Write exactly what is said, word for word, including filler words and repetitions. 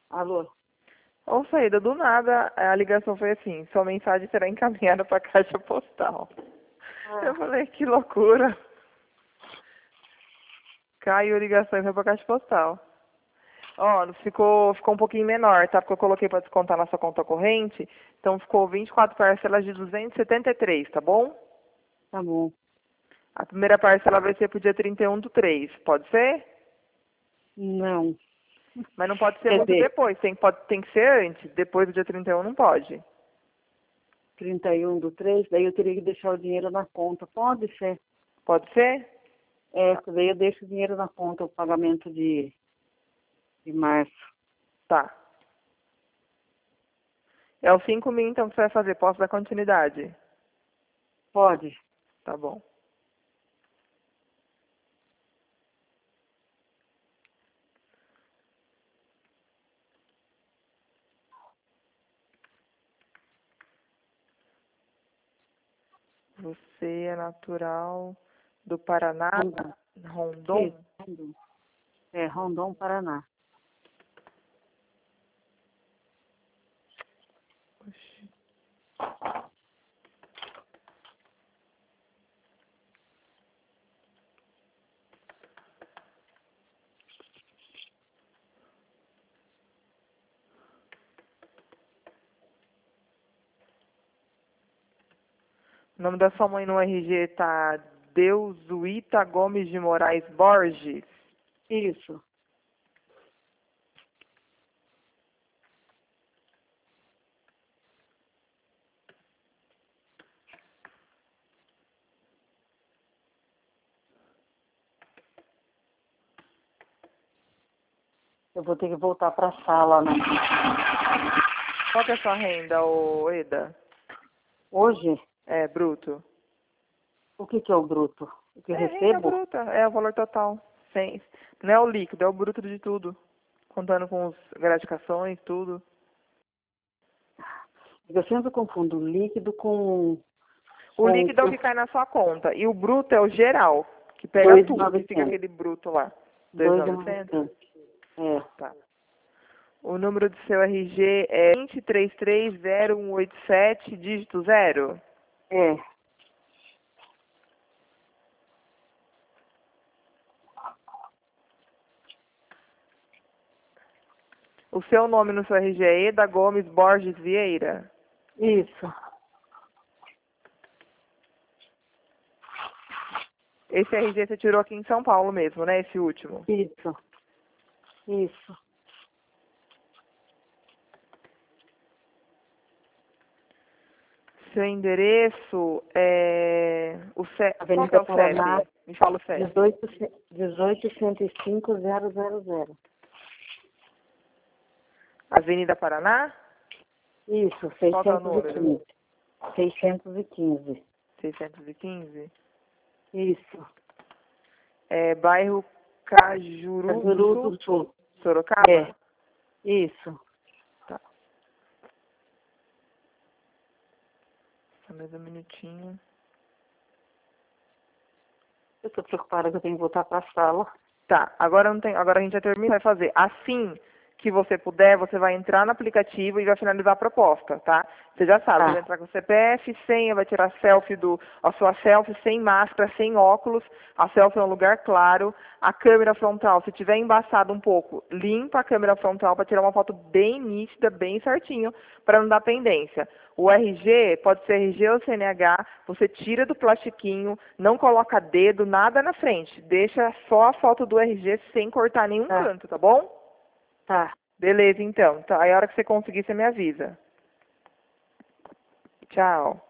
Alô? Ou saída do nada, a ligação foi assim, sua mensagem será encaminhada para a caixa postal. Ah. Eu falei, que loucura. Caiu a ligação e foi para a caixa postal. Ó, ficou, ficou um pouquinho menor, tá? Porque eu coloquei para descontar na sua conta corrente, então ficou vinte e quatro parcelas de duzentos e setenta e três, tá bom? Tá bom. A primeira parcela vai ser pro dia trinta e um do três, pode ser? Não. Mas não pode ser Quer muito dizer, depois, tem, pode, tem que ser antes, depois do dia trinta e um não pode. trinta e um do três, daí eu teria que deixar o dinheiro na conta. Pode ser. Pode ser? É, daí eu deixo o dinheiro na conta, o pagamento de, de março. Tá. É os cinco mil então que você vai fazer, posso dar continuidade? Pode. Tá bom. Você é natural do Paraná, Rondon. Rondon? Isso, Rondon. É, Rondon, Paraná. Oxi. O nome da sua mãe no R G tá Deusuíta Gomes de Moraes Borges. Isso. Eu vou ter que voltar para a sala, né? Qual que é a sua renda, ô Eda? Hoje, É, bruto. o que, que é o bruto? O que eu É, renda recebo? bruta, é o valor total. Sem, não é o líquido, é o bruto de tudo. Contando com as gratificações, tudo. Eu sempre confundo o líquido com, O com líquido é o que cai na sua conta. E o bruto é o geral, que pega dois mil e tudo e fica novecentos. aquele bruto lá. dois mil dois e mil e novecentos? novecentos. É. Tá. O número do seu R G é dois três três zero um oito sete, dígito zero. É. O seu nome no seu R G é Eda Gomes Borges Vieira. Isso. Esse R G você tirou aqui em São Paulo mesmo, né? Esse último. Isso. Isso. Seu endereço é... O C... Qual que é Avenida o Paraná, C E P? Me fala o C E P. dezoito, dezoito cento e cinco, zero zero zero. Avenida Paraná? Isso, Qual que é o número? seiscentos e quinze. seiscentos e quinze. seiscentos e quinze. Isso. É bairro Cajuru do Cajuru Sul? do Sul. Sorocaba? É. Isso. Tá. Só mais um minutinho. Eu tô preocupada que eu tenho que voltar para a sala. Tá, agora, não tem, agora a gente já termina, vai fazer. Assim que você puder, você vai entrar no aplicativo e vai finalizar a proposta, tá? Você já sabe, Tá. você vai entrar com o C P F, senha, vai tirar selfie do, a sua selfie sem máscara, sem óculos, a selfie é um lugar claro, a câmera frontal, se tiver embaçado um pouco, limpa a câmera frontal para tirar uma foto bem nítida, bem certinho, para não dar pendência. O R G, pode ser R G ou C N H, você tira do plastiquinho, não coloca dedo, nada na frente. Deixa só a foto do R G sem cortar nenhum Tá. canto, tá bom? Tá. Beleza, então. Tá, aí a hora que você conseguir, você me avisa. Tchau.